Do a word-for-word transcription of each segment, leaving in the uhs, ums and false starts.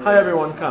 Hi everyone, come.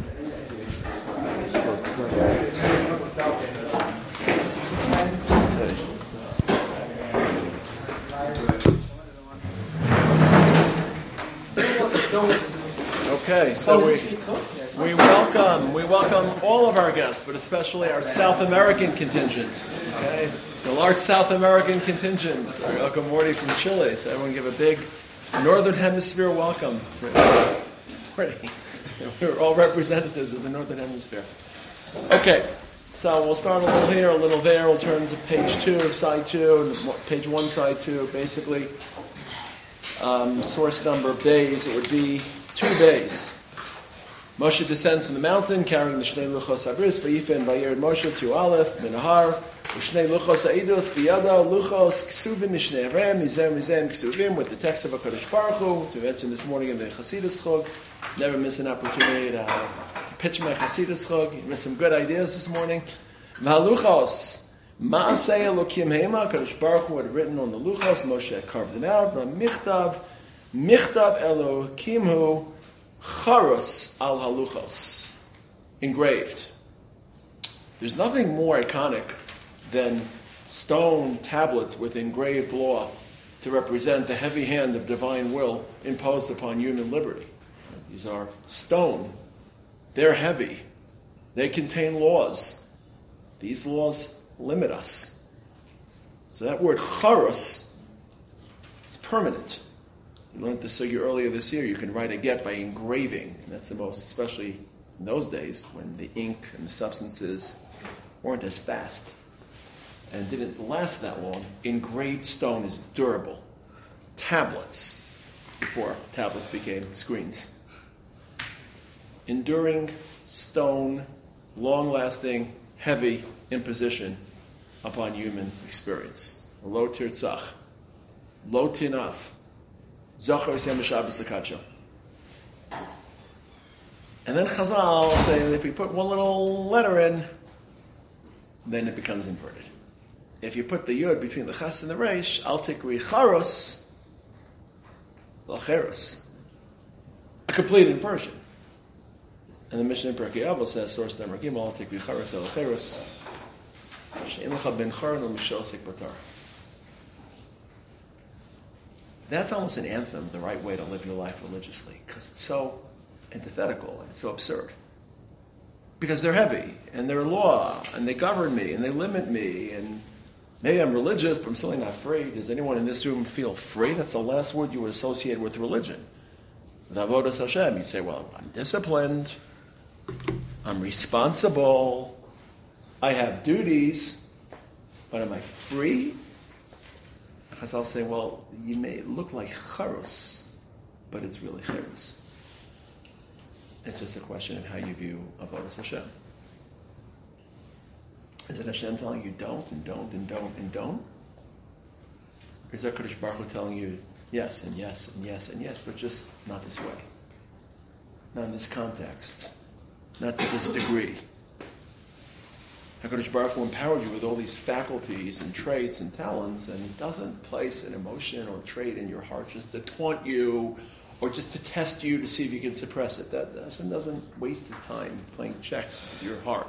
Okay, so we we welcome we welcome all of our guests, but especially our South American contingent. Okay, the large South American contingent. We welcome Morty from Chile. So everyone give a big Northern Hemisphere welcome to Morty. We're all representatives of the Northern Hemisphere. Okay, so we'll start a little here, a little there. We'll turn to page two, side two, and page one, side two. Basically, um, source number of days, it would be two days. Moshe descends from the mountain, carrying the Shnei Luchos Abris, Vayifen and Vayered Moshe to Aleph, Minahar, Shnei Luchos Aidos, Biyada, Luchos, Ksuvim, Mishnei Rem, Mizem, Mizem, Ksuvim, with the text of HaKadosh Baruch Hu, as we mentioned this morning in the Chasidus Chog. Never miss an opportunity to, uh, to pitch my Chasidus Chog. You missed some good ideas this morning. V'haluchos, Ma'aseh Elokim Hema, HaKadosh Baruch Hu had written on the Luchos, Moshe had carved them out, Michtav, Michtav Elokim Hu, Charos al haluchos, engraved. There's nothing more iconic than stone tablets with engraved law to represent the heavy hand of divine will imposed upon human liberty. These are stone. They're heavy. They contain laws. These laws limit us. So that word charos is permanent. You learned this earlier this year. You can write a get by engraving. And that's the most, especially in those days when the ink and the substances weren't as fast and didn't last that long. Engraved stone is durable. Tablets, before tablets became screens. Enduring stone, long-lasting, heavy imposition upon human experience. Lo tirtzach. Lo tinaf. Zachar Shem Shabbos Lakacho. And then Chazal say that if we put one little letter in, then it becomes inverted. If you put the Yud between the Ches and the Reish, Al Tikri Charos, L'cheros. A complete inversion. And the Mishnah in Pirkei Avos says, source number Gimel, Al Tikri Charos, L'cheros, She'en Lecha Ben Charon L'Mishel Sik Batar. That's almost an anthem, the right way to live your life religiously, because it's so antithetical and it's so absurd. Because they're heavy, and they're law, and they govern me, and they limit me, and maybe I'm religious, but I'm certainly not free. Does anyone in this room feel free? That's the last word you would associate with religion. With Avodas Hashem, you'd say, well, I'm disciplined, I'm responsible, I have duties, but am I free? Because I'll say, well, you may look like charos, but it's really charos. It's just a question of how you view Avodas Hashem. Is it Hashem telling you don't and don't and don't and don't? Or is that Kadosh Baruch Hu telling you yes and yes and yes and yes, but just not this way, not in this context, not to this degree? HaKadosh Baruch Hu empowered you with all these faculties and traits and talents, and He doesn't place an emotion or trait in your heart just to taunt you or just to test you to see if you can suppress it. That Hashem doesn't waste His time playing checks with your heart.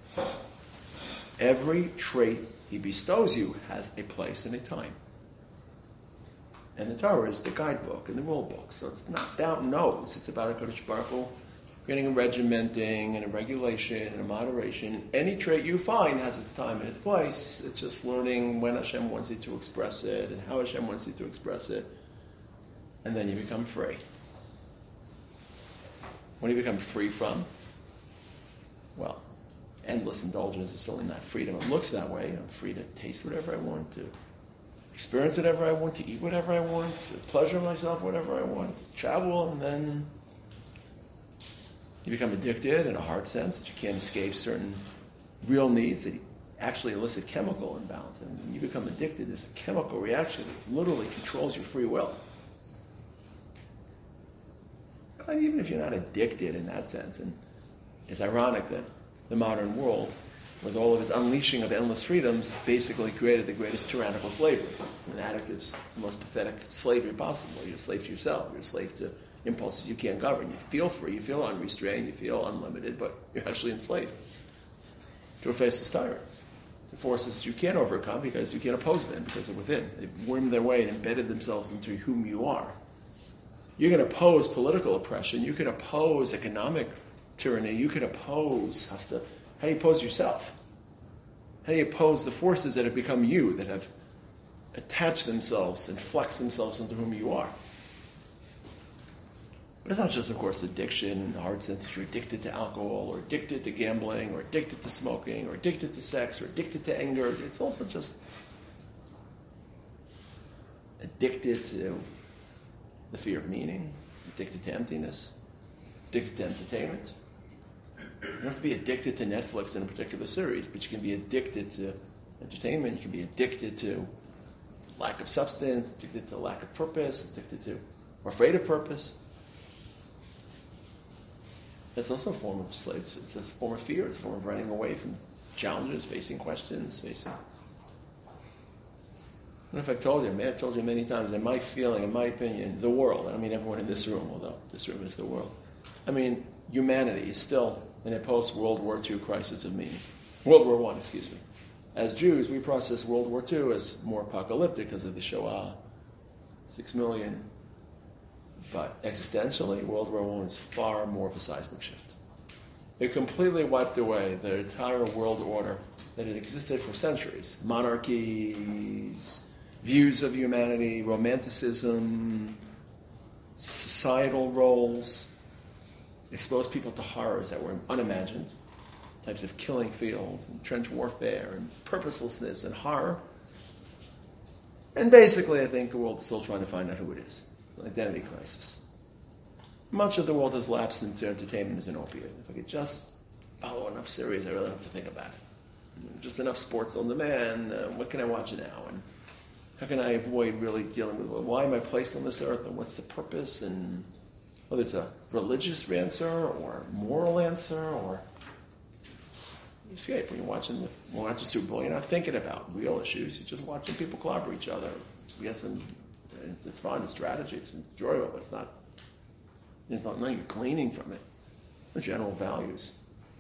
Every trait He bestows you has a place and a time. And the Torah is the guidebook and the rule book. So it's not down nose. It's about HaKadosh Baruch Hu creating a regimenting and a regulation and a moderation. Any trait you find has its time and its place. It's just learning when Hashem wants you to express it and how Hashem wants you to express it. And then you become free. What do you become free from? Well, endless indulgence is certainly not freedom. It looks that way. I'm free to taste whatever I want, to experience whatever I want, to eat whatever I want, to pleasure myself whatever I want, to travel, and then you become addicted in a hard sense that you can't escape certain real needs that actually elicit chemical imbalance. And when you become addicted, there's a chemical reaction that literally controls your free will. But even if you're not addicted in that sense, and it's ironic that the modern world, with all of its unleashing of endless freedoms, basically created the greatest tyrannical slavery. An addict is the most pathetic slavery possible. You're a slave to yourself. You're a slave to impulses you can't govern. You feel free, you feel unrestrained, you feel unlimited, but you're actually enslaved to a faceless tyrant. The forces that you can't overcome because you can't oppose them because they're within. They've wormed their way and embedded themselves into whom you are. You can oppose political oppression. You can oppose economic tyranny. You can oppose, how do you oppose yourself? How do you oppose the forces that have become you, that have attached themselves and flexed themselves into whom you are? But it's not just, of course, addiction in the hard sense that you're addicted to alcohol or addicted to gambling or addicted to smoking or addicted to sex or addicted to anger. It's also just addicted to the fear of meaning, addicted to emptiness, addicted to entertainment. You don't have to be addicted to Netflix in a particular series, but you can be addicted to entertainment. You can be addicted to lack of substance, addicted to lack of purpose, addicted to, or afraid of purpose. That's also a form of slaves. It's a form of fear. It's a form of running away from challenges, facing questions, facing... I don't know if I've told you, I may have told you many times, in my feeling, in my opinion, the world, I don't mean everyone in this room, although this room is the world. I mean, humanity is still in a post-World War Two crisis of meaning. World War One, excuse me. As Jews, we process World War Two as more apocalyptic because of the Shoah, six million. But existentially, World War One is far more of a seismic shift. It completely wiped away the entire world order that had existed for centuries. Monarchies, views of humanity, romanticism, societal roles, exposed people to horrors that were unimagined, types of killing fields and trench warfare and purposelessness and horror. And basically, I think the world is still trying to find out who it is. An identity crisis. Much of the world has lapsed into entertainment as an opiate. If I could just follow enough series, I really don't have to think about it. Just enough sports on demand. Uh, what can I watch now? And how can I avoid really dealing with, well, why am I placed on this earth and what's the purpose? And whether it's a religious answer or a moral answer or you escape. When you're watching the, when you watch the Super Bowl, you're not thinking about real issues. You're just watching people clobber each other. You get some. It's, it's fun, it's strategy, it's enjoyable, but it's not, it's not nothing you're gleaning from it. The general values.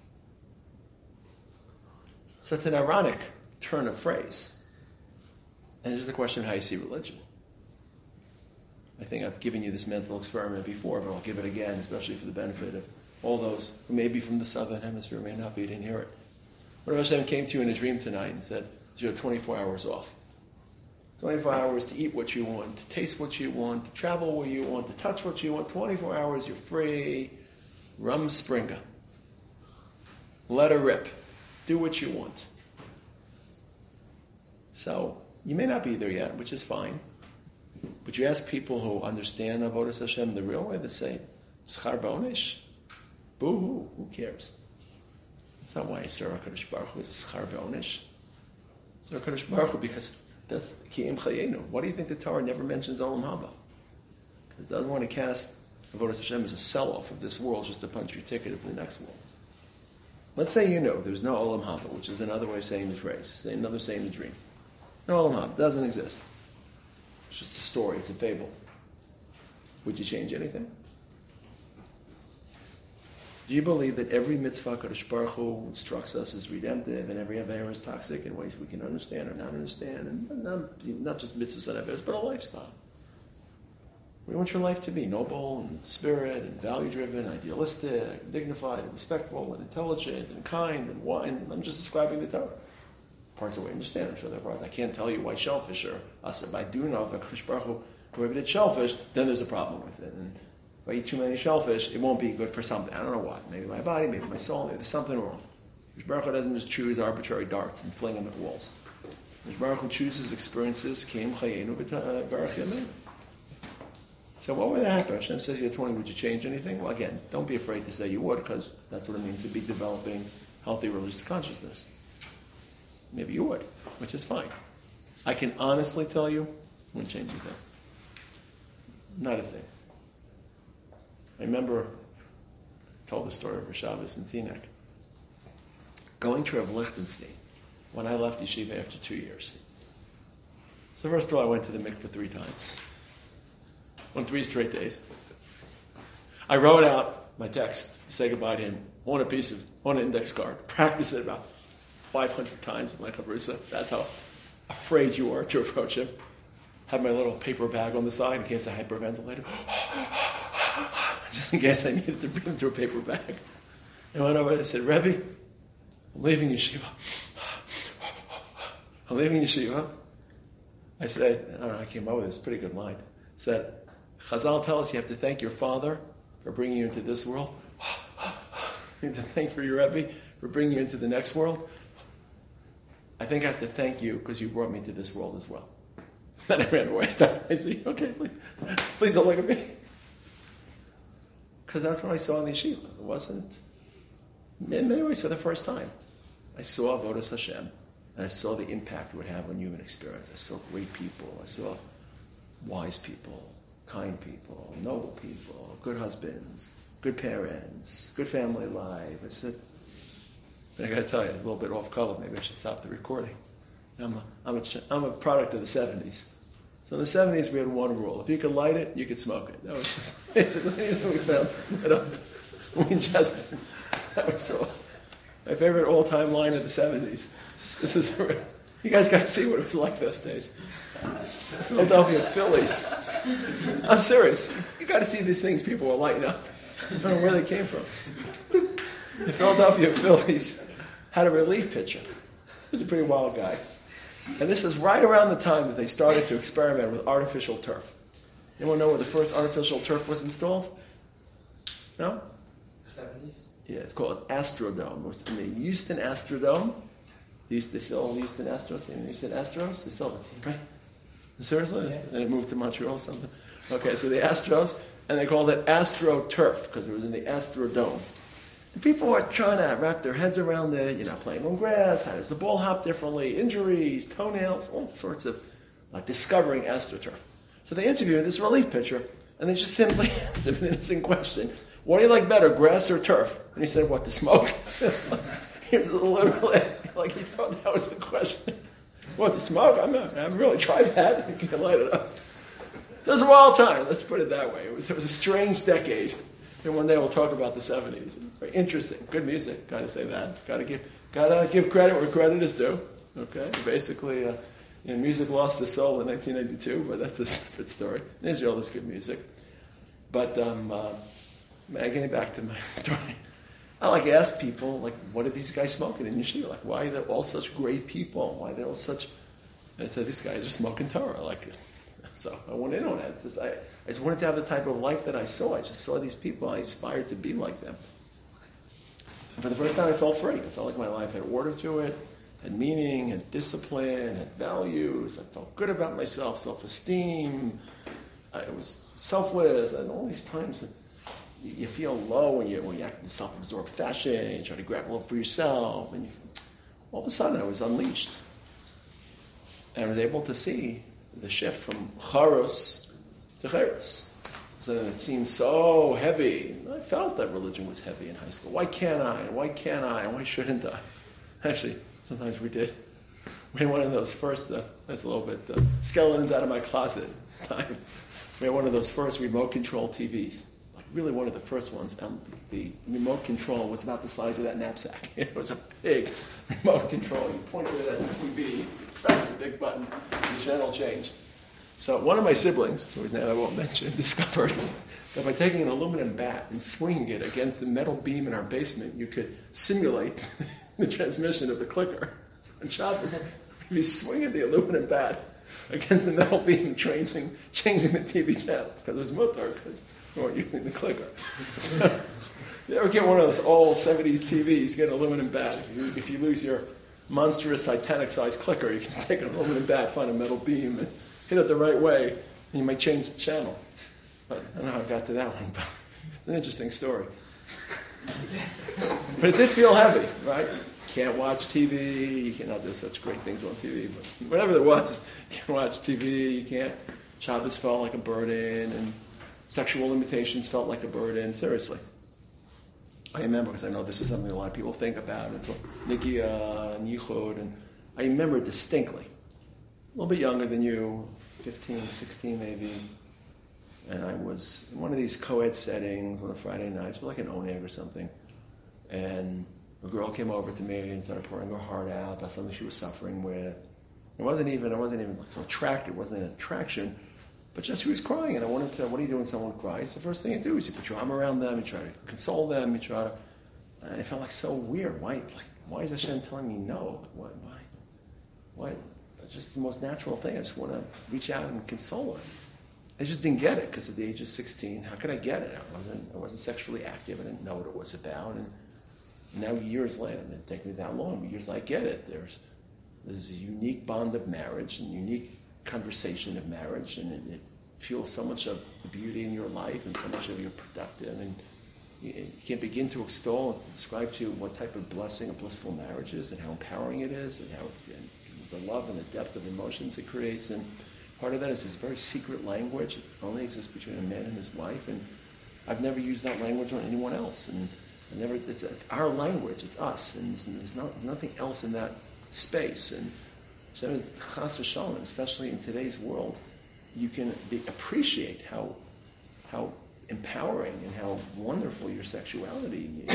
So it's an ironic turn of phrase. And it's just a question of how you see religion. I think I've given you this mental experiment before, but I'll give it again, especially for the benefit of all those who may be from the southern hemisphere, may not be, didn't hear it. What if Hashem came to you in a dream tonight and said, you have twenty-four hours off? twenty-four hours to eat what you want, to taste what you want, to travel where you want, to touch what you want. twenty-four hours, you're free. Rumspringa. Let her rip. Do what you want. So, you may not be there yet, which is fine. But you ask people who understand Avodas Hashem the real way, they say, Schar b'onesh? Boo-hoo, who cares? That's not why Yisrael HaKadosh Baruch Hu is Schar b'onesh. Yisrael HaKadosh Baruch Hu, because that's Ki'im Chayenu. Why do you think the Torah never mentions Olam Haba? Because it doesn't want to cast Avodas Hashem as a sell-off of this world just to punch your ticket of the next world. Let's say you know there's no Olam Haba, which is another way of saying the phrase, say another saying the dream. No Olam Haba, doesn't exist. It's just a story, it's a fable. Would you change anything? Do you believe that every mitzvah Kadosh Baruch Hu instructs us is redemptive and every avera is toxic in ways we can understand or not understand? And not, not just mitzvahs and averas, but a lifestyle. We want your life to be noble and spirit and value-driven, idealistic, dignified and respectful and intelligent and kind and wise. I'm just describing the Torah. Parts that we understand, I'm sure there are parts. I can't tell you why shellfish are us. If I do know if Kadosh Baruch Hu prohibited shellfish, then there's a problem with it. And if I eat too many shellfish, it won't be good for something. I don't know what. Maybe my body, maybe my soul, maybe there's something wrong. Kadosh Baruch Hu doesn't just choose arbitrary darts and fling them at walls. Kadosh Baruch Hu chooses experiences. Keim chayenu v'barach yameinu. So what would happen? Hashem says you're twenty, would you change anything? Well, again, don't be afraid to say you would, because that's what it means to be developing healthy religious consciousness. Maybe you would, which is fine. I can honestly tell you, wouldn't change a thing. Not a thing. I remember, I told the story of Shabbos and Teaneck. Going to Rav Lichtenstein, when I left yeshiva after two years. So first of all, I went to the mikveh three times. On three straight days. I wrote out my text to say goodbye to him on a piece of, on an index card. Practice it about five hundred times in my chavrusa. That's how afraid you are to approach him. Had my little paper bag on the side in case I hyperventilated. Just in case I needed to bring him through a paper bag. I went over and I said, Rebbe, I'm leaving yeshiva. I'm leaving yeshiva. I said, I don't know, I came up with this pretty good line. I said, Chazal tell us you have to thank your father for bringing you into this world. You have to thank for your Rebbe for bringing you into the next world. I think I have to thank you because you brought me to this world as well. Then I ran away. I said, okay, please, please don't look at me. Because that's what I saw in the yeshiva. It wasn't, in many ways, for the first time. I saw Avodas Hashem, and I saw the impact it would have on human experience. I saw great people. I saw wise people, kind people, noble people, good husbands, good parents, good family life. I said, I got to tell you, a little bit off color. Maybe I should stop the recording. I'm a, I'm a, I'm a product of the seventies. So in the seventies, we had one rule. If you could light it, you could smoke it. That was just basically what we found. Lit up. We ingested. That was so. My favorite all-time line of the seventies. This is, you guys got to see what it was like those days. Philadelphia Phillies. I'm serious. You got to see these things people were lighting up. I don't know where they came from. The Philadelphia Phillies had a relief pitcher. He was a pretty wild guy. And this is right around the time that they started to experiment with artificial turf. Anyone know where the first artificial turf was installed? No? seventies? Yeah, it's called Astrodome. It's in the Houston Astrodome. They used to still Houston Astros. The Houston Astros? They still have a team, right? Seriously? Yeah. They moved to Montreal or something? Okay, so the Astros, and they called it Astro Turf because it was in the Astrodome. And people were trying to wrap their heads around it, you know, playing on grass, how does the ball hop differently, injuries, toenails, all sorts of uh, discovering AstroTurf. So they interviewed this relief pitcher, and they just simply asked him an innocent question. What do you like better, grass or turf? And he said, what, the smoke? He was literally, like he thought that was the question. What, the smoke? I'm not, I haven't really tried that. You can light it up. It was a wild time, let's put it that way. It was, it was a strange decade. And one day we'll talk about the seventies. Very interesting. Good music. Got to say that. Got to give, got to give credit where credit is due. Okay. Basically, uh, you know, music lost its soul in nineteen ninety-two, but that's a separate story. In Israel, there's good music. But um, uh, getting back to my story, I like to ask people, like, what are these guys smoking in yeshiva? Like, why are they all such great people? Why are they all such? And I said, these guys are smoking Torah. Like, so I went in on it. It's just, I, I just wanted to have the type of life that I saw. I just saw these people. I aspired to be like them. And for the first time, I felt free. I felt like my life had order to it, had meaning, had discipline, had values. I felt good about myself, self-esteem. I was selfless. And all these times that you feel low when you when you act in self-absorbed fashion. You try to grab a little for yourself, and you, all of a sudden, I was unleashed, and I was able to see the shift from charos to charos. So it seemed so heavy. I felt that religion was heavy in high school. Why can't I? And why can't I? And why shouldn't I? Actually, sometimes we did. We had one of those first, uh, that's a little bit, uh, skeletons out of my closet time. We had one of those first remote control T Vs. Like really one of the first ones. Um, the remote control was about the size of that knapsack. It was a big remote control. You pointed it at the T V, press the big button, the channel changed. So one of my siblings, whose name I won't mention, discovered that by taking an aluminum bat and swinging it against the metal beam in our basement, you could simulate the transmission of the clicker. So on Shabbos, we'd be swinging the aluminum bat against the metal beam, changing, changing the T V channel, because it was mutar, because we weren't using the clicker. So, you ever get one of those old seventies T Vs, you get an aluminum bat. If you, if you lose your monstrous Titanic-sized clicker, you can just take an aluminum bat, find a metal beam, and hit it the right way, and you might change the channel. But I don't know how I got to that one, but it's an interesting story. But it did feel heavy, right? You can't watch T V, you cannot do such great things on T V, but whatever there was, you can't watch T V, you can't. Shabbos felt like a burden, and sexual limitations felt like a burden, seriously. I remember, because I know this is something a lot of people think about, and Nikia and Yichud, and I remember distinctly, a little bit younger than you, fifteen, sixteen maybe. and I was in one of these co-ed settings on a Friday night, like an oneg or something, and a girl came over to me and started pouring her heart out about something she was suffering with. It wasn't even, I wasn't even so attracted, it wasn't an attraction, but just she was crying, and I wanted to, what do you do when someone cries? The first thing you do is you put your arm around them, you try to console them, you try to, and it felt like so weird. Why, like, why is Hashem telling me no? Like, why, why, why? It's just the most natural thing. I just want to reach out and console her. I just didn't get it, because at the age of sixteen, how could I get it? I wasn't, I wasn't sexually active, I didn't know what it was about, and now years later, it didn't take me that long, but years later I get it. There's, there's a unique bond of marriage, and unique conversation of marriage, and it, it fuels so much of the beauty in your life, and so much of your productive, and you, you can't begin to extol and describe to you what type of blessing a blissful marriage is, and how empowering it is, and how and the love and the depth of emotions it creates. And part of that is this very secret language. It only exists between a man and his wife, and I've never used that language on anyone else. And I never, it's, it's our language, it's us, and there's, there's not, nothing else in that space. And Hashem is chas v'shalom, especially in today's world, you can be, appreciate how how empowering and how wonderful your sexuality is.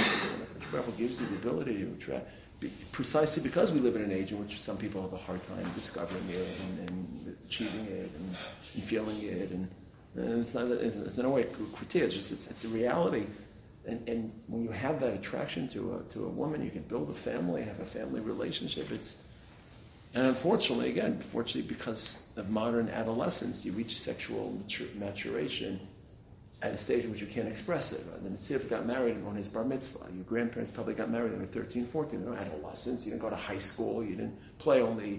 It gives you the ability to attract, precisely because we live in an age in which some people have a hard time discovering it and, and achieving it and, and feeling it, and, and it's not it's in no way critique. It's just it's, it's a reality, and, and when you have that attraction to a to a woman, you can build a family, have a family relationship. It's and unfortunately, again, fortunately, because of modern adolescence, you reach sexual matur- maturation at a stage in which you can't express it. Right? The Netziv got married on his bar mitzvah. Your grandparents probably got married when they were thirteen, fourteen. They were adolescents. You didn't go to high school. You didn't play on the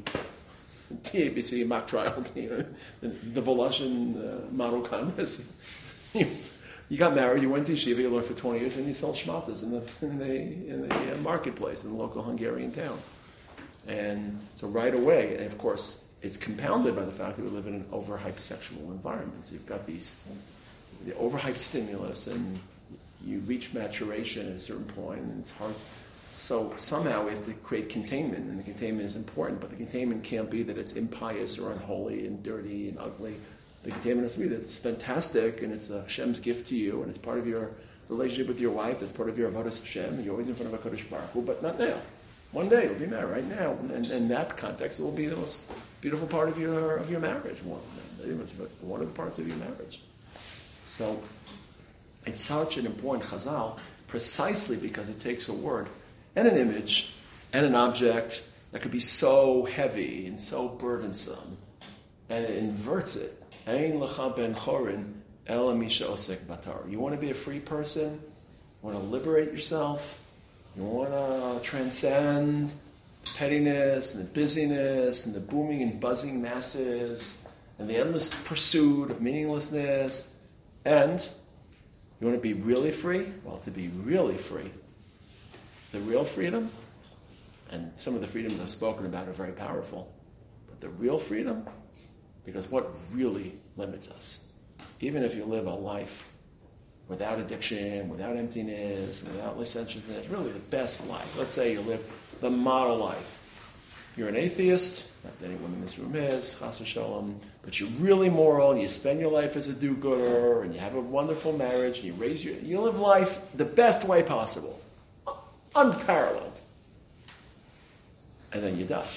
T A B C mock trial, you know, the, the Voloshin uh, model contest. you, you got married. You went to yeshiva. You learned for twenty years, and you sold shmatas in the in the in the uh, marketplace in the local Hungarian town. And so right away, and of course, it's compounded by the fact that we live in an overhyped sexual environment. So you've got these the overhyped stimulus, and you reach maturation at a certain point, and it's hard. So somehow we have to create containment, and the containment is important, but the containment can't be that it's impious or unholy and dirty and ugly. The containment has to be that it's fantastic, and it's a Hashem's gift to you, and it's part of your relationship with your wife, it's part of your avodas Hashem, and you're always in front of HaKadosh Baruch Hu, but not now. One day you'll be married, right now, and in that context, it will be the most beautiful part of your of your marriage, one, one of the parts of your marriage. So it's such an important chazal, precisely because it takes a word and an image and an object that could be so heavy and so burdensome, and it inverts it. Ein lecha ben chorin ela misha osek batar. You want to be a free person? You want to liberate yourself? You want to transcend the pettiness and the busyness and the booming and buzzing masses and the endless pursuit of meaninglessness? And you want to be really free? Well, to be really free, the real freedom, and some of the freedoms I've spoken about are very powerful, but the real freedom, because what really limits us? Even if you live a life without addiction, without emptiness, without licentiousness, really the best life. Let's say you live the model life. You're an atheist, not that anyone in this room is, chas v'shalom, but you're really moral, and you spend your life as a do-gooder, and you have a wonderful marriage, and you raise your, you live life the best way possible, unparalleled. And then you die.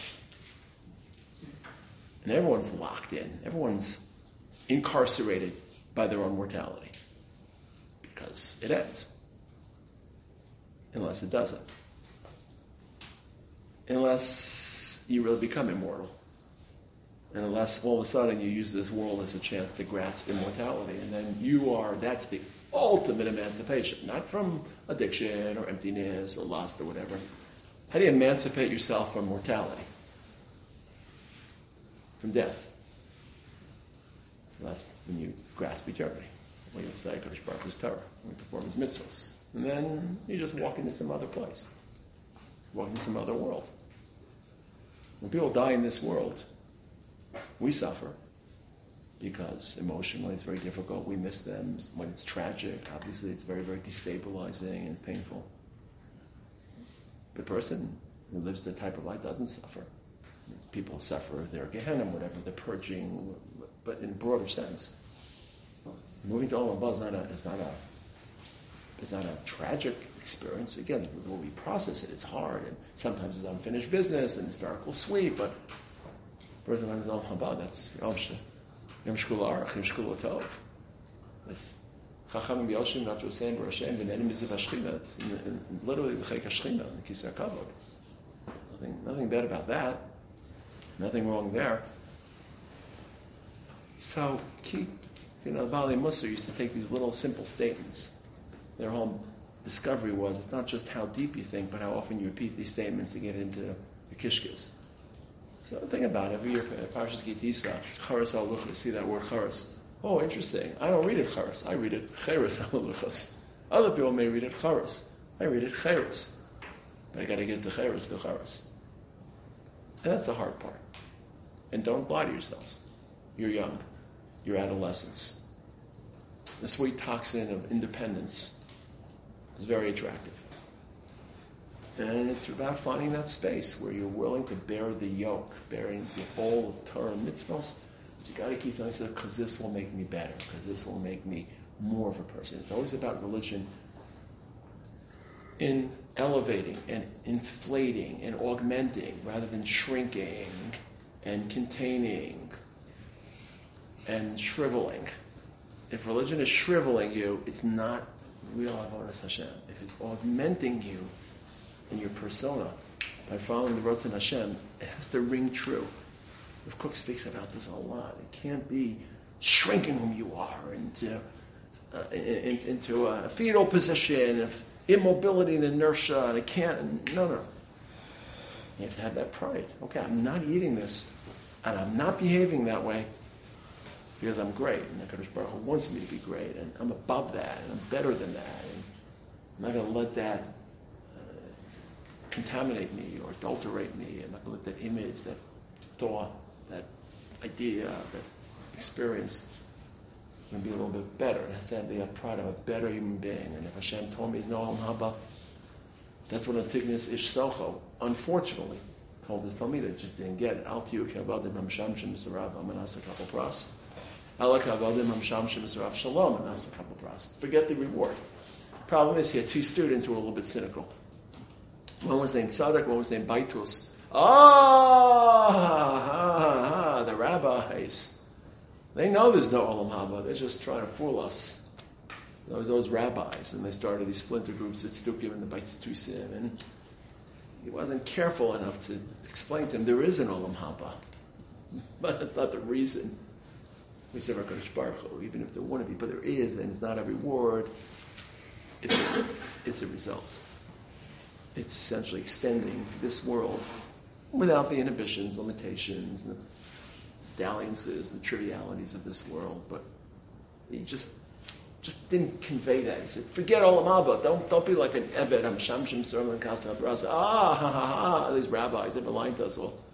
And everyone's locked in. Everyone's incarcerated by their own mortality. Because it ends. Unless it doesn't. Unless you really become immortal. And unless all of a sudden you use this world as a chance to grasp immortality. And then you are, that's the ultimate emancipation. Not from addiction or emptiness or lust or whatever. How do you emancipate yourself from mortality? From death. That's when you grasp eternity. When you say HaKadosh Baruch Hu's Torah, when you perform his mitzvahs. And then you just walk into some other place. Walk into some other world. When people die in this world, we suffer. Because emotionally it's very difficult. We miss them. When it's tragic, obviously it's very, very destabilizing and it's painful. The person who lives the type of life doesn't suffer. People suffer their Gehenna, whatever, the purging, but in a broader sense. moving to Olam Haba is not a, is not a, is not a tragic experience. Again, when we process it, it's hard, and sometimes it's unfinished business and historical sweep, but first of all, Olam Haba, that's Yom Shkul Arach, Yom Shkul Tov. That's Chacham Yoshim, not just saying Barashem, and enemies of Ashchina. It's in, in, literally the Chek Ashchina, the Kisei Kavod. Nothing, nothing bad about that. Nothing wrong there. So, keep, you know, Bali Musa used to take these little simple statements. Their whole discovery was it's not just how deep you think, but how often you repeat these statements to get into the kishkis. So think about it. Every year, Parshas Kitisa, Charas al-Luchas, see that word Charas. Oh, interesting. I don't read it Charas. I read it Cheres al-Luchas. Other people may read it Charas. I read it Cheres. But I got to get to Cheres to Charas. And that's the hard part. And don't lie to yourselves. You're young. You're adolescents. The sweet toxin of independence is very attractive. And it's about finding that space where you're willing to bear the yoke, bearing the whole of Torah and mitzvahs. But you got to keep telling yourself, because this will make me better, because this will make me more of a person. It's always about religion in elevating and inflating and augmenting rather than shrinking and containing and shriveling. If religion is shriveling you, it's not real avodas Hashem. If it's augmenting you in your persona by following the Ratzon Hashem, it has to ring true. Rav Kook speaks about this a lot. It can't be shrinking whom you are into uh, in, into a fetal position of immobility and inertia, and it can't. No, no. You have to have that pride. Okay, I'm not eating this, and I'm not behaving that way because I'm great, and HaKadosh Baruch Hu wants me to be great, and I'm above that, and I'm better than that, and I'm not going to let that uh, contaminate me or adulterate me. I'm not going to let that image, that thought, that idea, that experience, I'm going to be a little bit better. It has to have the pride of a better human being. And if Hashem told me he's no Olam Haba, that's what Antigonus Ish Socho, unfortunately, told his Talmid. Just didn't get it. Al tiyu kavadim hamsham shemisarav amanasa kapal pras. Ala kavadim hamsham shemisarav shalom amanasa kapal pras. Forget the reward. The problem is he had two students who were a little bit cynical. One was named Sadak, one was named Baitus. Ah, ha, ha, ha, the rabbis. They know there's no Olam Haba. They're just trying to fool us. Those those rabbis, and they started these splinter groups at Stukim and the Bais Tusim, and he wasn't careful enough to explain to him there is an Olam Haba, but that's not the reason. We say HaKadosh Baruch Hu, even if there wouldn't be, but there is, and it's not a reward. It's a, it's a result. It's essentially extending this world without the inhibitions, limitations, and the dalliances, the trivialities of this world. But he just just didn't convey that. He said, forget Olam Haba. Don't don't be like an Eved, I'm Shamshim, Sermon, Kasa, Brasa. Ah, ha, ha, ha. These rabbis, they've been lying to us all.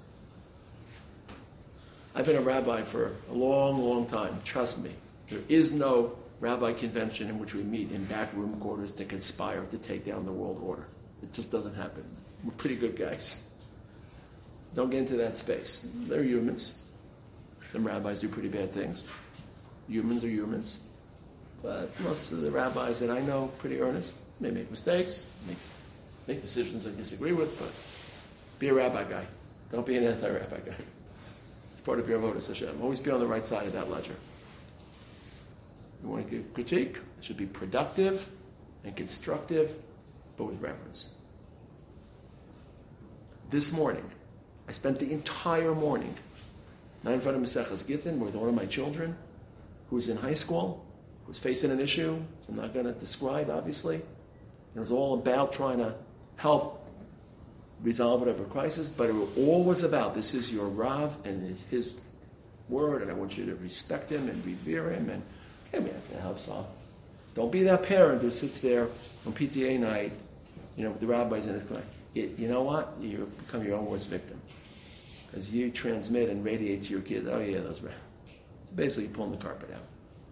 I've been a rabbi for a long, long time. Trust me. There is no rabbi convention in which we meet in backroom quarters to conspire to take down the world order. It just doesn't happen. We're pretty good guys. Don't get into that space. They're humans. Some rabbis do pretty bad things. Humans are humans. But most of the rabbis that I know, pretty earnest. They make mistakes, make, make decisions I disagree with, but be a rabbi guy. Don't be an anti-rabbi guy. It's part of your avodas Hashem. Always be on the right side of that ledger. You want to give critique? It should be productive and constructive, but with reverence. This morning, I spent the entire morning not in front of Maseches Gittin with one of my children who was in high school, who was facing an issue I'm not going to describe, obviously. It was all about trying to help resolve whatever crisis, but it all was about, this is your Rav and his word, and I want you to respect him and revere him, and I mean, if it helps out. Don't be that parent who sits there on P T A night, you know, with the rabbis in his class. You know what? You become your own worst victim. Because you transmit and radiate to your kids, oh yeah, those rabbis. So basically, you're pulling the carpet out.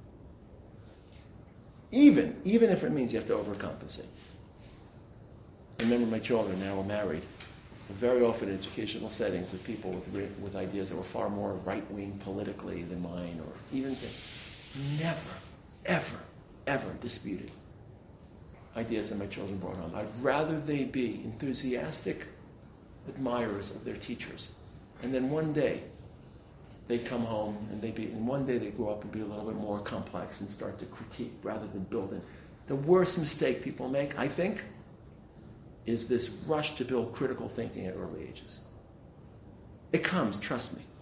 Even, even if it means you have to overcompensate. I remember my children now were married. Very often in educational settings with people with with ideas that were far more right-wing politically than mine, or even never, ever, ever disputed ideas that my children brought home. I'd rather they be enthusiastic admirers of their teachers. And then one day, they come home and they be, and one day they grow up and be a little bit more complex and start to critique rather than build it. The worst mistake people make, I think, is this rush to build critical thinking at early ages. It comes, trust me.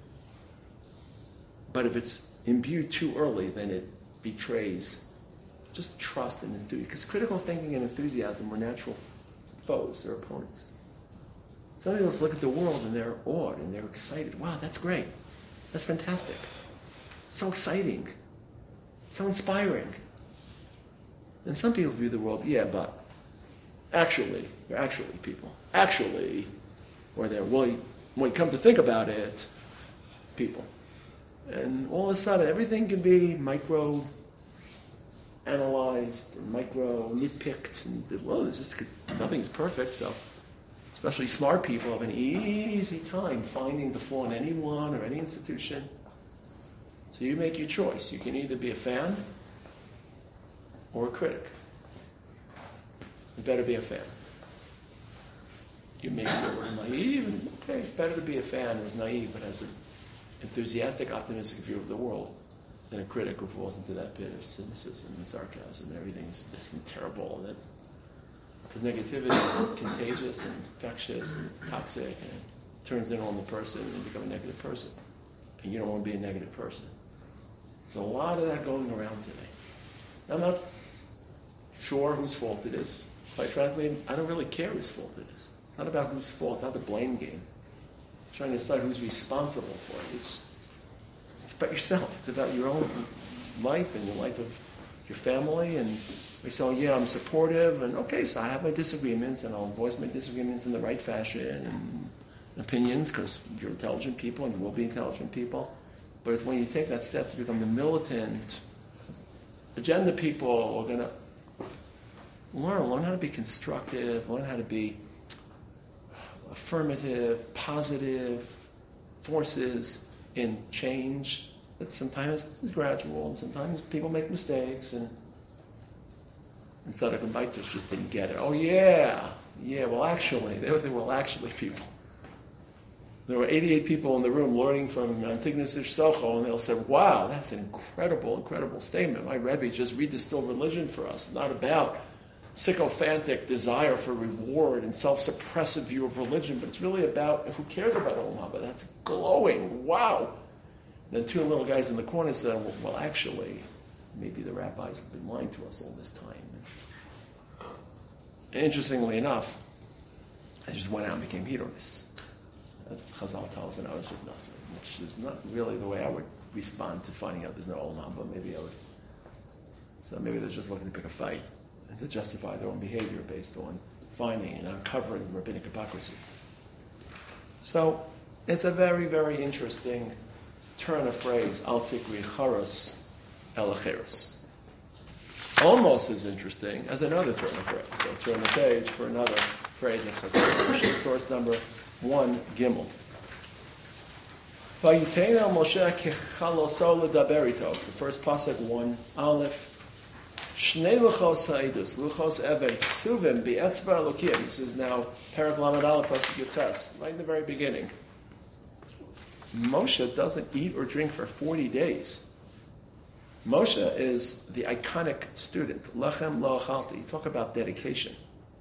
But if it's imbued too early, then it betrays just trust and enthusiasm. Because critical thinking and enthusiasm are natural foes, they're opponents. Some people just look at the world and they're awed and they're excited. Wow, that's great. That's fantastic. So exciting. So inspiring. And some people view the world, yeah, but actually, they're actually people. Actually, or they're, well, when you come to think about it, people. And all of a sudden, everything can be micro analyzed and micro nitpicked. And, well, it's just, nothing's perfect, so especially smart people have an easy time finding the flaw in anyone or any institution. So you make your choice. You can either be a fan or a critic. You better be a fan. You may be a little naive, and okay, it's better to be a fan who's naive but has an enthusiastic, optimistic view of the world than a critic who falls into that pit of cynicism and sarcasm and everything's this and terrible. And that's because negativity is contagious and infectious and it's toxic and it turns in on the person and you become a negative person. And you don't want to be a negative person. There's a lot of that going around today. I'm not sure whose fault it is. Quite frankly, I don't really care whose fault it is. It's not about whose fault. It's not the blame game. I'm trying to decide who's responsible for it. It's, it's about yourself. It's about your own life and the life of your family. And we say, oh, yeah, I'm supportive. And okay, so I have my disagreements and I'll voice my disagreements in the right fashion and opinions because you're intelligent people and you will be intelligent people. But it's when you take that step to become the militant agenda people who are going to learn, learn how to be constructive, learn how to be affirmative, positive forces in change. That sometimes is gradual, and sometimes people make mistakes, and and Tzaddik just didn't get it. Oh yeah, yeah. Well, actually, they were well, actually, people. There were eighty-eight people in the room learning from Antignos Ish Socho, and they'll say, "Wow, that's an incredible, incredible statement. My Rebbe just redistilled religion for us. It's not about sycophantic desire for reward and self-suppressive view of religion, but it's really about who cares about Olam Haba. That's glowing. Wow." Then two little guys in the corner said, well, well, actually, maybe the rabbis have been lying to us all this time. And interestingly enough, they just went out and became hedonists. As Chazal tells in Oz of Nasa, which is not really the way I would respond to finding out there's no Olam Haba. Maybe I would. So maybe they're just looking to pick a fight and to justify their own behavior based on finding and uncovering rabbinic hypocrisy. So it's a very, very interesting turn of phrase, al tikri charas el acheres. Almost as interesting as another turn of phrase. So turn the page for another phrase in Chazal. Source number one, Gimel. Vayitena Moshe kechaloso ledaber ito. It's the first pasuk, one Aleph. Shnei luchos ha'idus, luchos eved, ksuvim be'etzba elokim. This is now Perek Lamed Aleph pasuk Yutes, right in the very beginning. Moshe doesn't eat or drink for forty days. Moshe is the iconic student. Lechem lo achalti. You talk about dedication.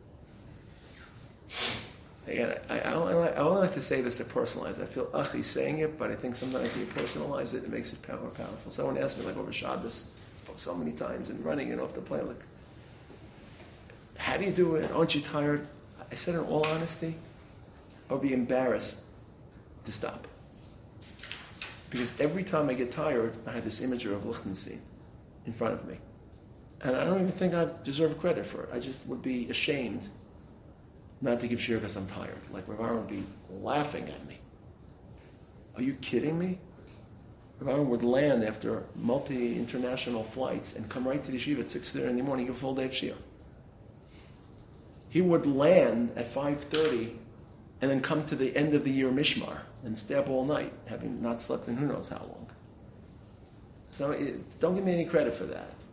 Again, I, I, only like, I only like to say this to personalize. I feel achi saying it, but I think sometimes when you personalize it, it makes it more powerful. Someone asked me, like over Shabbos, I spoke so many times and running it off the plane, like, how do you do it? Aren't you tired? I said, in all honesty, I would be embarrassed to stop. Because every time I get tired, I have this imagery of Liechtenstein in front of me. And I don't even think I deserve credit for it. I just would be ashamed not to give shir because I'm tired. Like Rav Aaron would be laughing at me. Are you kidding me? Rav Aaron would land after multi-international flights and come right to the yeshiva at six thirty in the morning, give a full day of shir. He would land at five thirty and then come to the end of the year mishmar and stay up all night, having not slept in who knows how long. So it, don't give me any credit for that.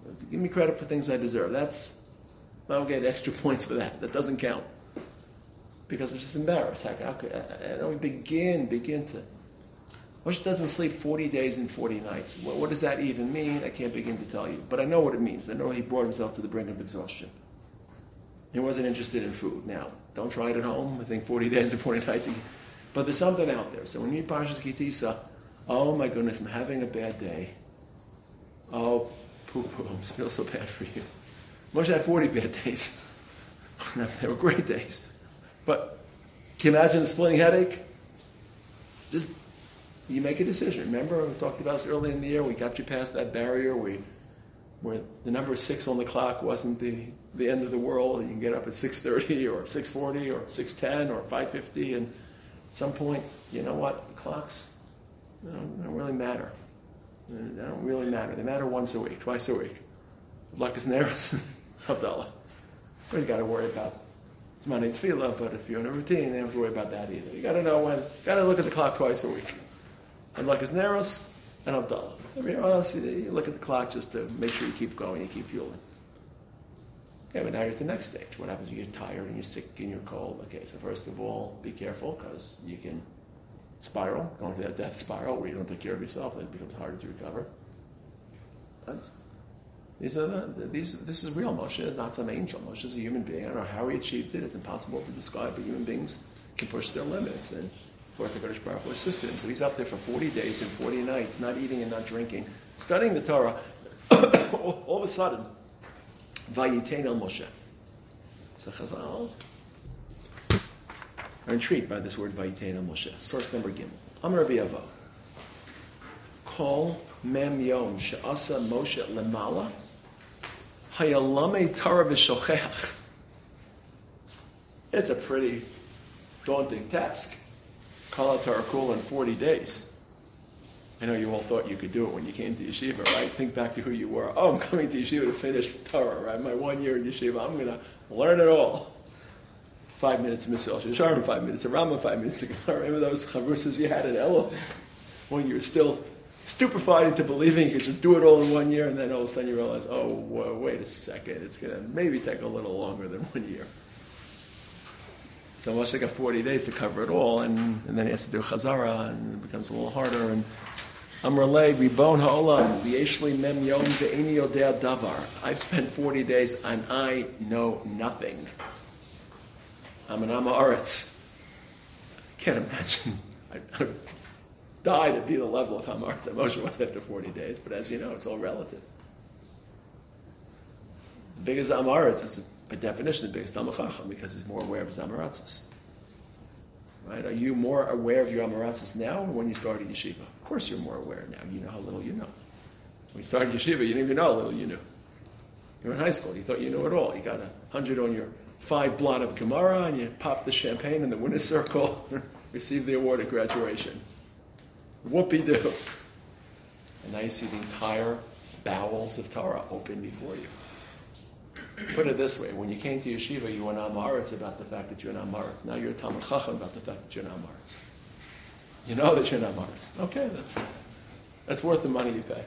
Give me credit for things I deserve. That's, I don't get extra points for that. That doesn't count. Because I'm just embarrassed. How, how could, I, I don't begin, begin to. Moshe doesn't sleep forty days and forty nights. What, what does that even mean? I can't begin to tell you. But I know what it means. I know he brought himself to the brink of exhaustion. He wasn't interested in food. Now, don't try it at home. I think forty days and forty nights. But there's something out there. So when you read Parshas Kitisa, oh my goodness, I'm having a bad day. Oh, poo-poo, I feel so bad for you. Moshe had forty bad days. They were great days. But can you imagine a splitting headache? Just, you make a decision. Remember, we talked about this earlier in the year. We got you past that barrier. We, where the number six on the clock wasn't the, the end of the world. You can get up at six thirty or six forty or six ten or five fifty. And at some point, you know what? The clocks, they don't, they don't really matter. They don't really matter. They matter once a week, twice a week. Lakas Neros, Abdallah. What you got to worry about? It's Monday Tefillah, but if you're in a routine, you don't have to worry about that either. You got to know when. Got to look at the clock twice a week. And Lakas Neros and Abdallah. Everywhere else, you look at the clock just to make sure you keep going, you keep fueling. Okay, but now you're at the next stage. What happens when you're tired and you're sick and you're cold? Okay, so first of all, be careful because you can spiral, go into that death spiral where you don't take care of yourself, and it becomes harder to recover. But these are the, these. This is real. Moshe is not some angel. Moshe is a human being. I don't know how he achieved it. It's impossible to describe, but human beings can push their limits. And of course, the Kodesh Baruch Hu assisted him. So he's up there for forty days and forty nights, not eating and not drinking, studying the Torah. all, all of a sudden, Vayitein el Moshe. So Chazal are intrigued by this word Vayitein el Moshe. Source number Gimel. Amar Rabbi Avo. Kol mem yom she'asa Moshe lemala hayalame Torah v'shocheach. It's a pretty daunting task. Kol Torah Kul in forty days. I know you all thought you could do it when you came to yeshiva, right? Think back to who you were. Oh, I'm coming to yeshiva to finish Torah, right? My one year in yeshiva, I'm going to learn it all. Five minutes of Mesilas Yesharim, five minutes of Rambam, five minutes of Gemara. Remember those chavrusas you had in Elul when you were still stupefied into believing you could just do it all in one year, and then all of a sudden you realize, oh, whoa, wait a second, it's going to maybe take a little longer than one year. So Moshe got forty days to cover it all, and, and then he has to do Chazara, and it becomes a little harder. And Amrlei Ribon Ha'olam V'yeshli Mem Yom Ve'eni Yodea Davar. I've spent forty days and I know nothing. I'm an Am Haaretz. I can't imagine. I, I would die to be the level of Am Haaretz that Moshe was after forty days. But as you know, it's all relative. The biggest Am Haaretz is, by definition, the biggest Talmid Chacham because he's more aware of his Am Haaretzes. Right? Are you more aware of your Am Haaretzes now or when you started yeshiva? Of course you're more aware now. You know how little you know. When you started yeshiva, you didn't even know how little you knew. You were in high school. You thought you knew it all. You got a hundred on your five blot of Gemara and you popped the champagne in the winner's circle, received the award at graduation. Whoopie-doo. And now you see the entire bowels of Torah open before you. Put it this way, when you came to yeshiva, you were an Am Haaretz about the fact that you're an Am Haaretz. Now you're a Talmid Chacham about the fact that you're an Am Haaretz. You know that you're an Am Haaretz. Okay, that's that's worth the money you pay.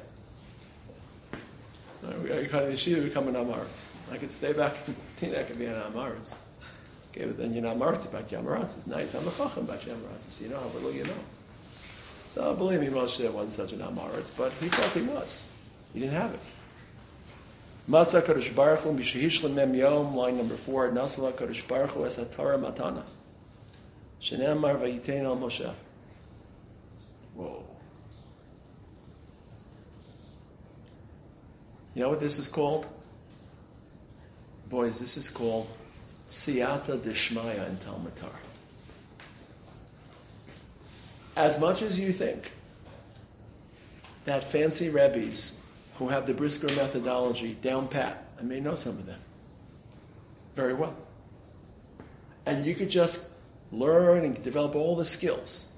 You come to yeshiva, become an Am Haaretz. I could stay back in Tina, I could be an Am Haaretz. Okay, but then you're an Am Haaretz about your Am Haaretz. Now you're Talmid Chacham about your Am Haaretz. So you know how little you know. So believe me, Moshe wasn't such an Am Haaretz, but he thought he was. He didn't have it. Masa Kadosh Baruch Hu Mishahish Lemem Yom, line number four. Nasala Kadosh Baruch Hu Es HaTorah Matana. Shenemar Vayitein El Moshe. Whoa. You know what this is called? Boys, this is called Siyata Deshmaya in Talmud Torah. As much as you think that fancy Rebbes who have the Brisker methodology down pat, I may know some of them very well, and you could just learn and develop all the skills.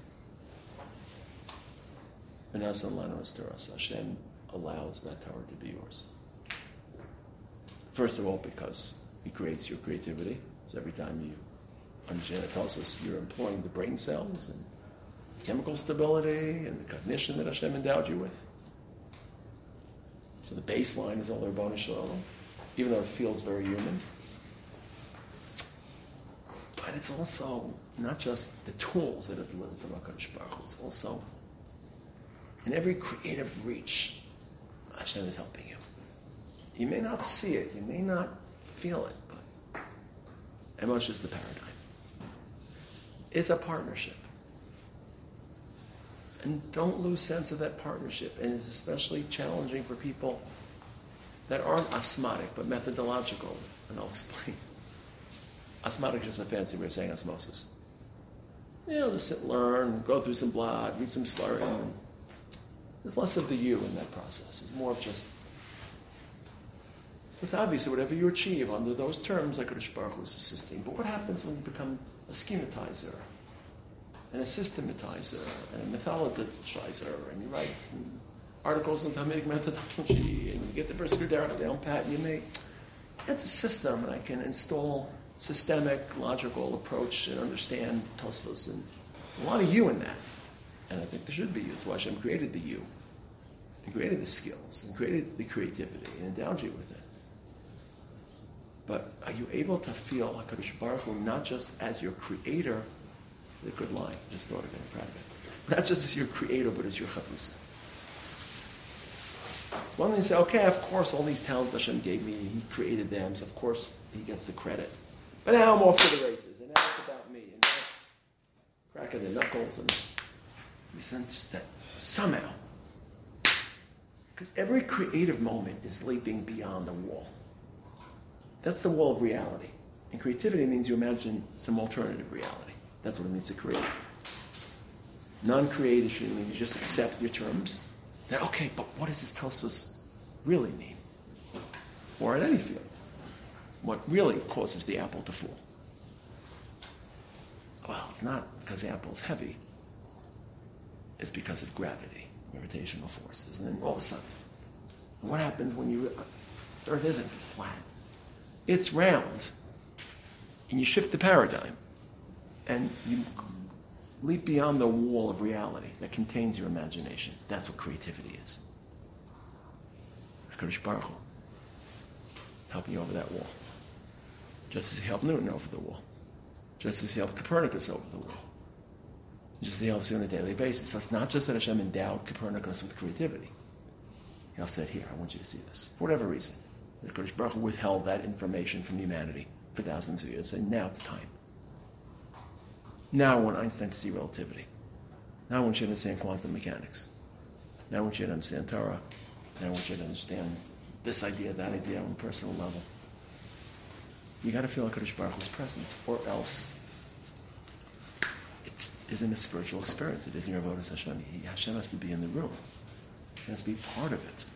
Hashem allows that Torah to be yours. First of all, because He creates your creativity. So every time you understand, it tells us you're employing the brain cells and chemical stability and the cognition that Hashem endowed you with. So the baseline is all the Ribono Shel Olam, even though it feels very human. But it's also not just the tools that are delivered from HaKadosh Baruch Hu. It's also in every creative reach, Hashem is helping you. You may not see it, you may not feel it, but Emosh is the paradigm. It's a partnership. And don't lose sense of that partnership. And it's especially challenging for people that aren't osmotic, but methodological. And I'll explain. Osmotic is just a fancy way of saying osmosis. You know, just sit, learn, go through some blog, read some Svarim. There's less of the you in that process. It's more of just... So it's obvious that whatever you achieve under those terms, like HaKadosh Baruch Hu is assisting. But what happens when you become a schematizer, and a systematizer, and a mythologizer, and you write articles on Talmudic methodology, and you get the Brisker Derech down pat, and you make... It's a system, and I can install systemic, logical approach and understand Tosfos, and a lot of you in that. And I think there should be. That's why Hashem created the you, and created the skills, and created the creativity, and endowed you with it. But are you able to feel HaKadosh Baruch Hu not just as your creator, the good line, just thought of it, I'm proud of it, not just as your creator, but as your chavusa. One thing to say, okay, of course, all these talents Hashem gave me, He created them, so of course He gets the credit. But now I'm off to the races, and now it's about me, and now cracking the knuckles, and we sense that somehow, because every creative moment is leaping beyond the wall. That's the wall of reality. And creativity means you imagine some alternative reality. That's what it means to create. Non-creation means you just accept your terms. Now, okay, but what does this Tosfos really mean? Or in any field. What really causes the apple to fall? Well, it's not because the apple is heavy. It's because of gravity, gravitational forces. And then all of a sudden, what happens when you... The Earth isn't flat. It's round. And you shift the paradigm. And you leap beyond the wall of reality that contains your imagination. That's what creativity is. HaKadosh Baruch Hu helping you over that wall. Just as He helped Newton over the wall. Just as He helped Copernicus over the wall. Just as He helps you on a daily basis. So it's not just that Hashem endowed Copernicus with creativity. He also said, here, I want you to see this. For whatever reason. HaKadosh Baruch Hu withheld that information from humanity for thousands of years. And now it's time. Now I want Einstein to see relativity. Now I want you to understand quantum mechanics. Now I want you to understand Torah. Now I want you to understand this idea, that idea on a personal level. You got to feel HaKadosh Baruch Hu's presence, or else it isn't a spiritual experience. It isn't your avodas Hashem. Hashem has to be in the room. He has to be part of it.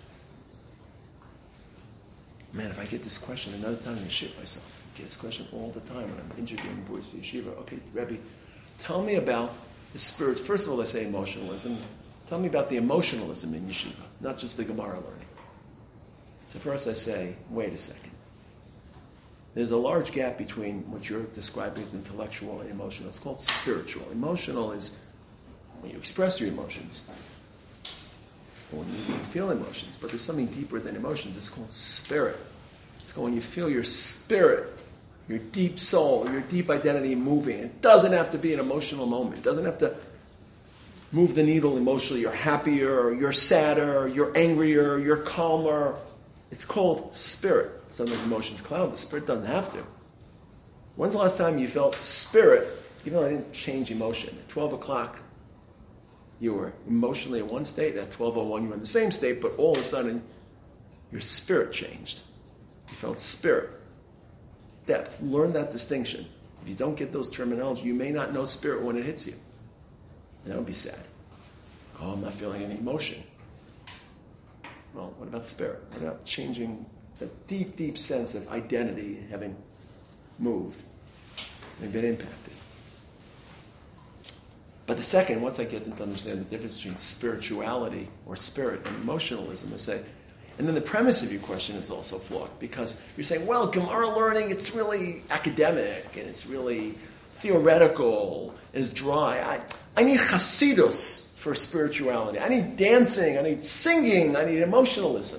Man, if I get this question another time, I'm going to shit myself. I get this question all the time when I'm interviewing boys for yeshiva. Okay, Rebbe, tell me about the spirit. First of all, I say emotionalism. Tell me about the emotionalism in yeshiva, not just the Gemara learning. So first I say, wait a second. There's a large gap between what you're describing as intellectual and emotional. It's called spiritual. Emotional is when you express your emotions, or when you feel emotions. But there's something deeper than emotions. It's called spirit. It's called when you feel your spirit, your deep soul, your deep identity moving. It doesn't have to be an emotional moment. It doesn't have to move the needle emotionally. You're happier, or you're sadder, or you're angrier, or you're calmer. It's called spirit. Sometimes emotions cloud the spirit. Doesn't have to. When's the last time you felt spirit, even though I didn't change emotion? At twelve o'clock, you were emotionally in one state. At twelve oh one, you were in the same state, but all of a sudden, your spirit changed. You felt spirit. Depth. Learn that distinction. If you don't get those terminology, you may not know spirit when it hits you. And that would be sad. Oh, I'm not feeling any emotion. Well, what about spirit? What about changing the deep, deep sense of identity having moved and been impacted? But the second, once I get to understand the difference between spirituality or spirit and emotionalism, I say, and then the premise of your question is also flawed, because you're saying, well, Gemara learning, it's really academic, and it's really theoretical, and it's dry. I, I need chasidus for spirituality. I need dancing, I need singing, I need emotionalism.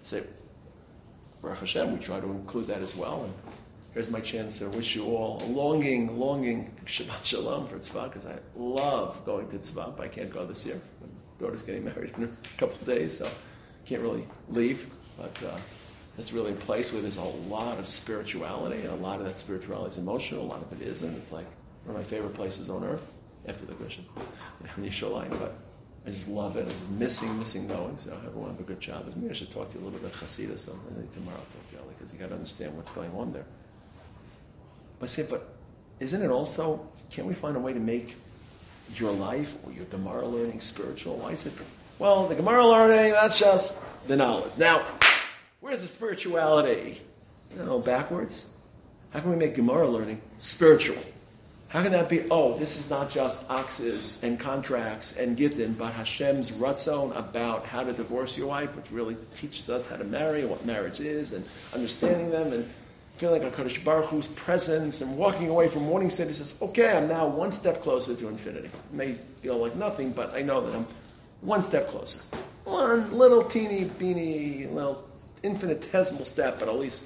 say, Baruch Hashem, we try to include that as well. And here's my chance to wish you all a longing, longing Shabbat Shalom for Tzfat, because I love going to Tzfat, but I can't go this year. My daughter's getting married in a couple of days, so can't really leave. But uh, it's really a place where there's a lot of spirituality, and a lot of that spirituality is emotional, a lot of it isn't. It's like one of my favorite places on earth, after the Gushan, in Yerushalayim. But I just love it. I was missing, missing going, so everyone have a good Shabbos. Maybe I should talk to you a little bit about Chassidus sometime tomorrow, I'll talk to you, because you got to understand what's going on there. But I say, but isn't it also, can't we find a way to make your life or your Gemara learning spiritual? Why is it, well, the Gemara learning, that's just the knowledge. Now, where's the spirituality? You know, backwards. How can we make Gemara learning spiritual? How can that be, oh, this is not just oxes and contracts and gittin, but Hashem's ratzon about how to divorce your wife, which really teaches us how to marry and what marriage is, and understanding them, and feeling like HaKadosh Baruch Hu's presence, and walking away from Morning City says, okay, I'm now one step closer to infinity. It may feel like nothing, but I know that I'm one step closer. One little teeny, beeny, little infinitesimal step, but at least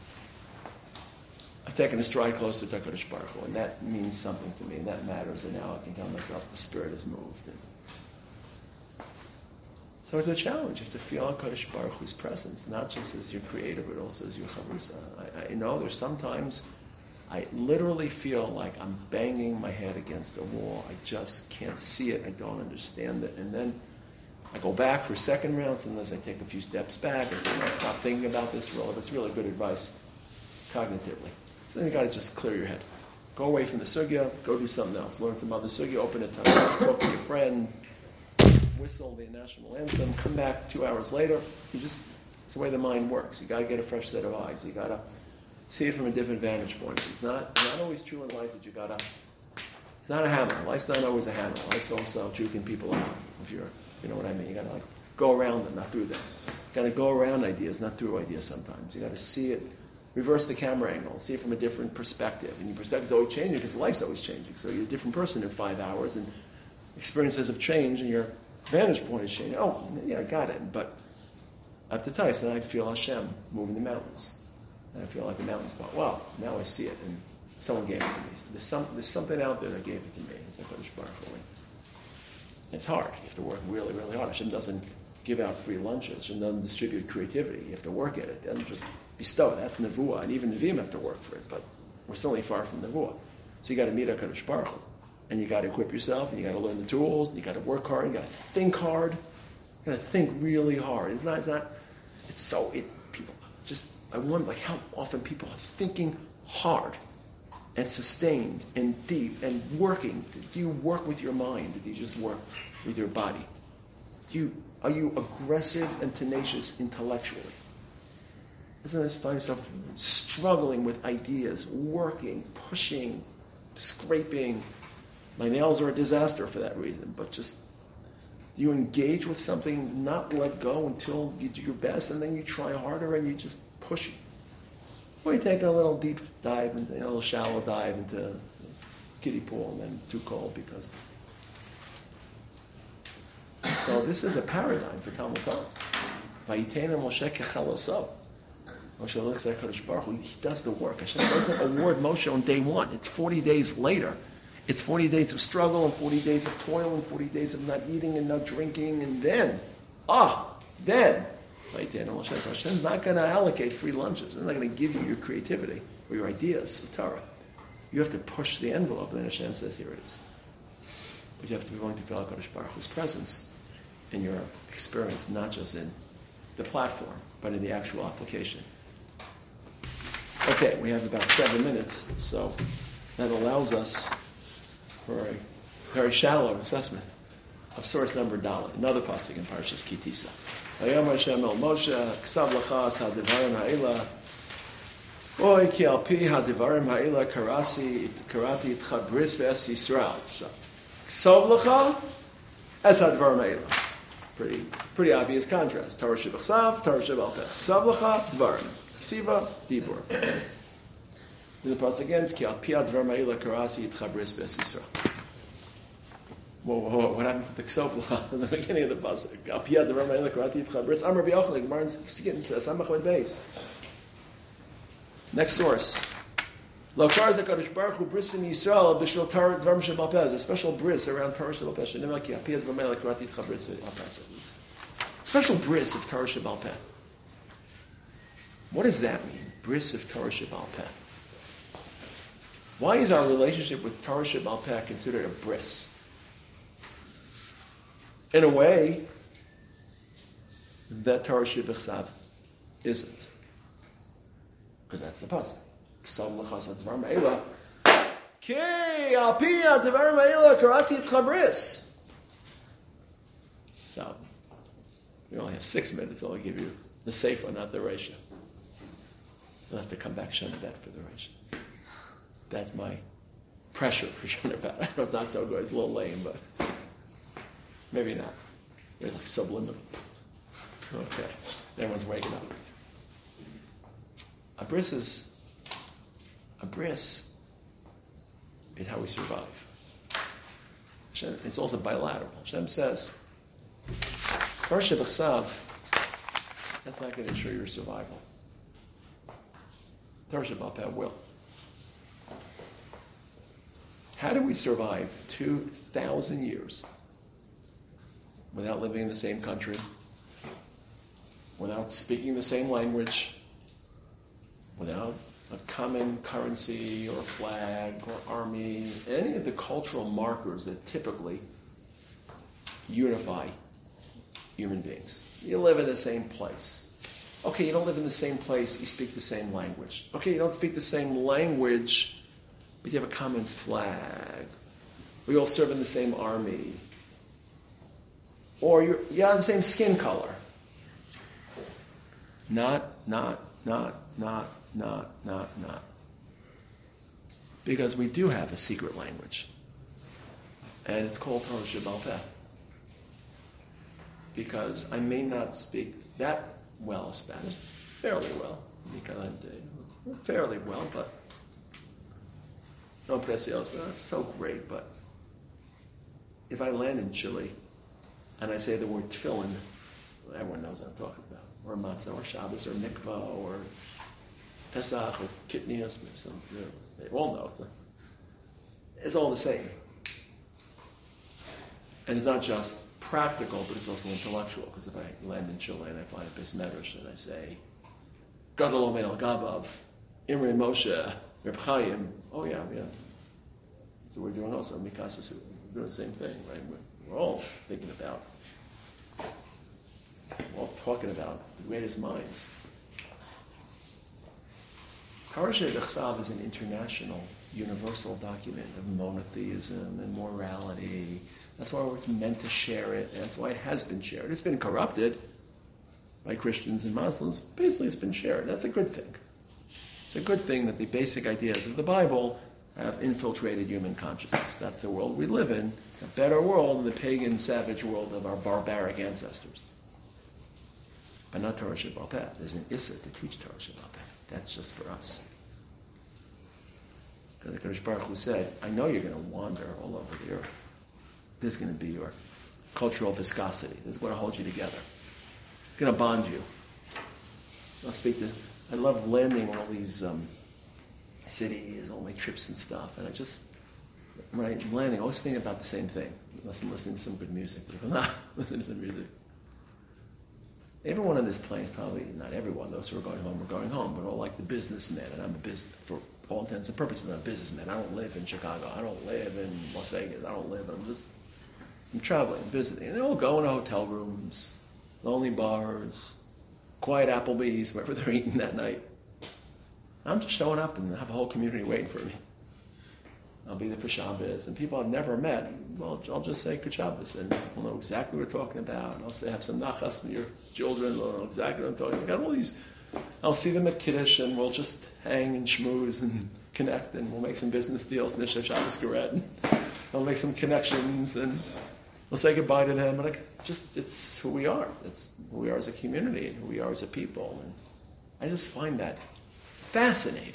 I've taken a stride closer to HaKadosh Baruch Hu, and that means something to me, and that matters, and now I can tell myself the Spirit has moved. And so it's a challenge. You have to feel HaKadosh Baruch Hu's presence, not just as your creator, but also as your chavrusa. I, I know there's sometimes I literally feel like I'm banging my head against the wall. I just can't see it. I don't understand it. And then I go back for a second round. Sometimes I take a few steps back. I say, no, stop thinking about this. Well, that's really good advice cognitively. So then you got to just clear your head. Go away from the sugya. Go do something else. Learn some other sugya. Open a time. Talk to your friend. Whistle the national anthem. Come back two hours later. You just it's the way the mind works. You got to get a fresh set of eyes. You got to see it from a different vantage point. It's not not always true in life that you got to. It's not a hammer. Life's not always a hammer. Life's also juking people out. If you're, you know what I mean. You got to like go around them, not through them. You got to go around ideas, not through ideas. Sometimes you got to see it. Reverse the camera angle, see it from a different perspective. And your perspective is always changing because life's always changing. So you're a different person in five hours, and experiences have changed, and your vantage point is changing. Oh, yeah, I got it. But I have to tell you, so I feel Hashem moving the mountains. And I feel like the mountains go, wow, now I see it. And someone gave it to me. There's, some, there's something out there that gave it to me. It's like HaKadosh Baruch Hu. It's hard. You have to work really, really hard. Hashem doesn't give out free lunches. Hashem doesn't distribute creativity. You have to work at it. It doesn't just bestow. That's nevuah, and even neviim have to work for it. But we're certainly far from nevuah. So you got to meet HaKadosh Baruch Hu, and you got to equip yourself, and you got to learn the tools, and you got to work hard, and you got to think hard, you got to think really hard. It's not. It's not. It's so. It people just. I wonder like how often people are thinking hard, and sustained, and deep, and working. Do you work with your mind, or do you just work with your body? Do you are you aggressive and tenacious intellectually? Isn't this find yourself struggling with ideas, working, pushing, scraping? My nails are a disaster for that reason, but just do you engage with something, not let go until you do your best, and then you try harder and you just push it? Or you take a little deep dive, and you know, a little shallow dive into the kiddie pool, and then it's too cold because. So this is a paradigm for Talmud Torah. Vayitena Moshe kechaloso. Moshe looks at HaKadosh Baruch Hu. He does the work. Hashem doesn't award Moshe on day one. It's forty days later. It's forty days of struggle and forty days of toil and forty days of not eating and not drinking. And then, ah, then, Hashem's not going to allocate free lunches. He's not going to give you your creativity or your ideas of Torah. You have to push the envelope, and then Hashem says, here it is. But you have to be willing to feel HaKadosh Baruch Hu's presence in your experience, not just in the platform, but in the actual application. Okay, we have about seven minutes, so that allows us for a very shallow assessment of source number Dalet, another pasuk in Parshas Ki Tisa. Vayom Hashem el Moshe, ksav lachas hadivarim ha'ila, oy ki al pi hadivarim ha'ila karasi karati itcha bris ve'es Yisrael. So, ksav lacha es hadivarim ha'ila. Pretty, pretty obvious contrast. Torah shebachsav, Torah shebal peh. Ksav lacha, dvarim. Siva, Dibur. The pasuk again, ki al pi hadivarim ha'ila karasi itcha bris ve'es Yisrael. Whoa, whoa, whoa, what happened to the Ksofla in the beginning of the pasuk? Apiyad the Ramayla Karati Chabris Amar B'Yochel Gemara Skin says Samach Med Beis. Next source. Lokar Zakadosh Baruch Hu Bris in Yisrael B'Shul Tar Dvarim Shebal Peh. There's a special bris around Torah Shebal Peh. Shenemar Ki Apiyad the Ramayla Karati Chabris Apeh. Special bris of Torah Shebal Peh. What does that mean? Bris of Torah Shebal Peh. Why is our relationship with Torah Shebal Peh considered a bris? In a way that Torah Shebal isn't. Because that's the pasuk. Ksav l'chas advar me'ela. Ki alpi advar me'ela karati et chabris. So, we only have six minutes, so I'll give you the sefer, not the ratio. You'll have to come back Shana Bet for the ratio. That's my pressure for Shana Bet. I know it's not so good, it's a little lame, but maybe not. It's like subliminal. Okay, everyone's waking up. A bris is, a bris is how we survive. Hashem, it's also bilateral. Hashem says, Bar Shebachsav, that's not going to ensure your survival. Torah Shebal Peh will. How do we survive two thousand years without living in the same country, without speaking the same language, without a common currency or flag or army, any of the cultural markers that typically unify human beings? You live in the same place. Okay, you don't live in the same place, you speak the same language. Okay, you don't speak the same language, but you have a common flag. We all serve in the same army. Or you're, you have the same skin color. Not, not, not, not, not, not, not. Because we do have a secret language. And it's called Torah Shebal Peh. Because I may not speak that well Spanish, fairly well, fairly well, but no precioso, that's so great, but if I land in Chile and I say the word tefillin, everyone knows what I'm talking about, or matzah, or Shabbos, or mikvah, or Pesach, or kitnias, or something, they all know it's, a, it's all the same. And it's not just practical, but it's also intellectual, because if I land in Chile and I find a Beis Medrash and I say, Gadol Omed Al Gabav, Imre Moshe, Reb Chaim, oh yeah, yeah. So we're doing also, Mikasa, we're doing the same thing, right? We're, we're all thinking about, we're all talking about the greatest minds. Parashat Echsav is an international, universal document of monotheism and morality. That's why it's meant to share it. That's why it has been shared. It's been corrupted by Christians and Muslims. Basically, it's been shared. That's a good thing. It's a good thing that the basic ideas of the Bible have infiltrated human consciousness. That's the world we live in. It's a better world than the pagan, savage world of our barbaric ancestors. But not Torah Shebal Peh. There's an Issa to teach Torah Shebal Peh. That's just for us. Because the Kadosh Baruch Hu said, I know you're going to wander all over the earth. This is going to be your cultural viscosity. This is going to hold you together. It's going to bond you. I'll speak to, I love landing all these um, cities, all my trips and stuff, and I just, when I'm landing, I always think about the same thing. Unless I'm listening to some good music. But if I'm not listening to some music. Everyone on this plane is probably, not everyone, those who are going home are going home, but all like the businessmen, and I'm a business, for all intents and purposes, I'm a businessman. I don't live in Chicago. I don't live in Las Vegas. I don't live, I'm just, I'm traveling, visiting. And they all go into hotel rooms, lonely bars, quiet Applebee's, wherever they're eating that night. I'm just showing up and have a whole community waiting for me. I'll be there for Shabbos, and people I've never met, well, I'll just say Good Shabbos, and we'll know exactly what we're talking about. And I'll say, have some nachas from your children, they'll know exactly what I'm talking about. I've got all these, I'll see them at Kiddush, and we'll just hang and schmooze and connect, and we'll make some business deals, Nisha Shabbos Geret. I'll make some connections, and we'll say goodbye to them. And I just, it's who we are. It's who we are as a community, and who we are as a people. And I just find that fascinating.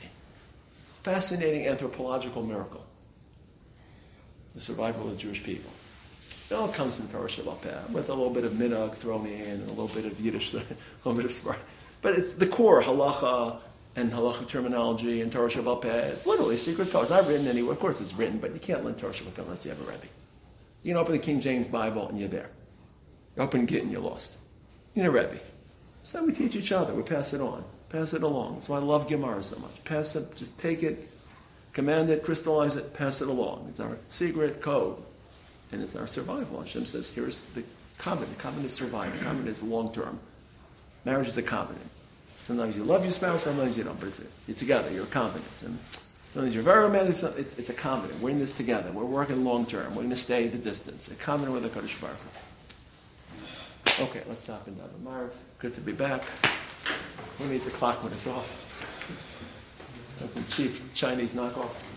Fascinating anthropological miracle. The survival of the Jewish people. It all comes from Torah Shabbat Peh, with a little bit of minhag thrown in, and a little bit of Yiddish, a little bit of Spark. But it's the core, halacha and halacha terminology and Torah Shabbat Peh. It's literally a secret code. It's not written anywhere. Of course it's written, but you can't learn Torah Shabbat Peh unless you have a Rebbe. You can open the King James Bible and you're there. You open Git and you're lost. You need a Rebbe. So we teach each other. We pass it on. Pass it along. That's why I love Gemara so much. Pass it, just take it, command it, crystallize it, pass it along. It's our secret code. And it's our survival. Hashem says, here's the covenant. The covenant is survival. The covenant is long-term. Marriage is a covenant. Sometimes you love your spouse, sometimes you don't. But it's, you're together. You're a covenant. And sometimes you're very romantic. It's, it's a covenant. We're in this together. We're working long-term. We're going to stay the distance. A covenant with a Kodesh Baruch Hu. Okay, let's stop in David Marv. Good to be back. Who needs a clock when it's off? That's some cheap Chinese knockoff.